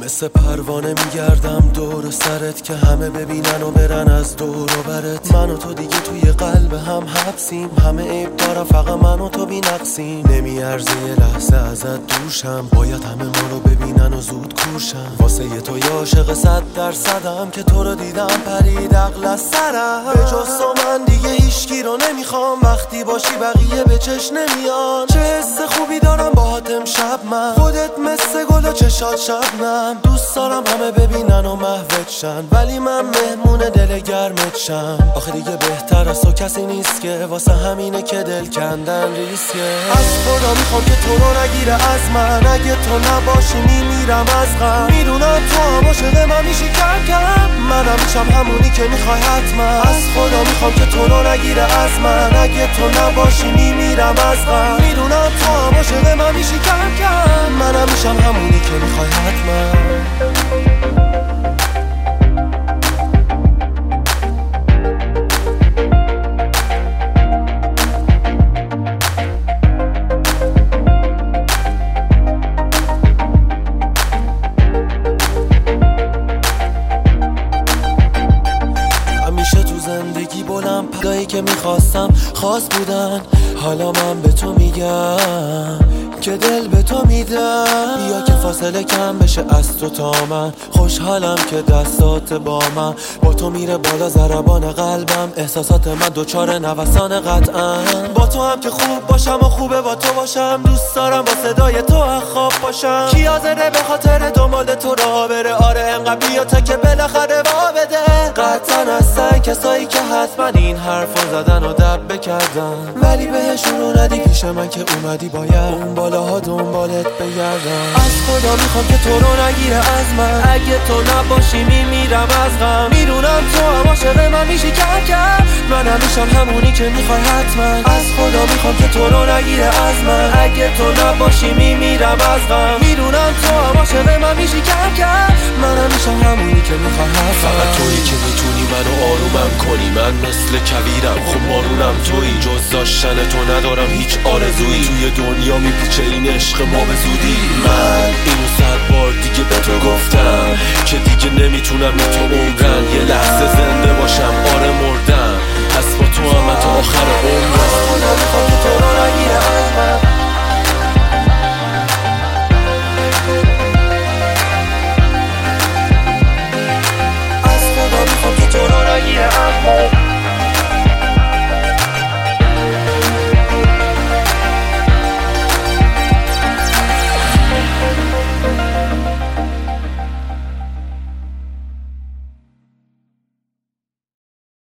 مثل پروانه میگردم دور سرت که همه ببینن و برن از دور و برت. من و تو دیگه توی قلب هم حبسیم، همه عیب دارم فقط من و تو بی نقصیم. نمیارزه یه لحظه ازت دوشم، باید همه ما رو ببینن و زود کورشم. واسه یه تو یه عاشق 100%م که تو رو دیدم پرید عقل از سرم. به جز تو من دیگه هیچکی رو نمیخوام، وقتی باشی بقیه به چش نمیان. چه حس خوبی دارم باهات امشب من، خودت مثل گل و چشات شبنم. دوست دارم همه ببینن و محوت شن، ولی من مهمون دل گرمت شم. آخه دیگه بهتر از تو کسی نیست که واسه همینه که دل کندن ریسکه. از خدا میخوام که تو رو نگیره از من، اگه تو نباشی میمیرم از غم. میدونم تو هم عاشق من میشی کم کم، منم میشم همونی که میخوای حتما. از خدا میخوام که تو رو نگیره از من، اگه تو نباشی میمیرم از غم. میدونم تو هم عاشق من میشی کم کم، منم میشم همونی که میخوای حتما. زندگی بلند پدایی که میخواستم خاص بودن، حالا من به تو میگم که دل به تو میدم. بیا که فاصله کم بشه از تو تا من، خوشحالم که دستات با من. با تو میره بالا ضربان قلبم، احساسات من دوچار نوسان قطعا. با تو هم که خوب باشم و خوبه با تو باشم، دوست دارم با صدای تو خواب باشم. کی حاضره به خاطر دنبال تو راه بره؟ آره انقدر بیا تا که بالاخره وا بده. قطعا هستن کسایی که حتما این حرفا زدن و دب بکردن، ولی بهشون رو ندی پیش من که اومدی باید اون بالاها دنبالت بگردم. از خدا میخوام که تو رو نگیره از من، اگه تو نباشی میمیرم از غم. میدونم تو هم عاشق من میشی کم کم، منم میشم همونی که میخوای حتما. از خدا میخوام که تو رو نگیره از من، اگه تو نباشی میمیرم از غم. میدونم تو هم عاشق من میشی کم کم، منم میشم همونی که میخوای حتما. فقط تویی که میتونی منو آرومم کنی، من مثل کویرم خب بارونم تویی. جز داشتن تو ندارم هیچ آرزویی، توی دنیا میپیچه این عشق ما به زودی. من اینو 100 بار دیگه به تو گفتم که دیگه نمیتونم بی تو عمرن. یه لحظه زنده باشم آره مردم، پس با تو هم تا آخر عمرم. از خدا میخوام که تو رو نگیره از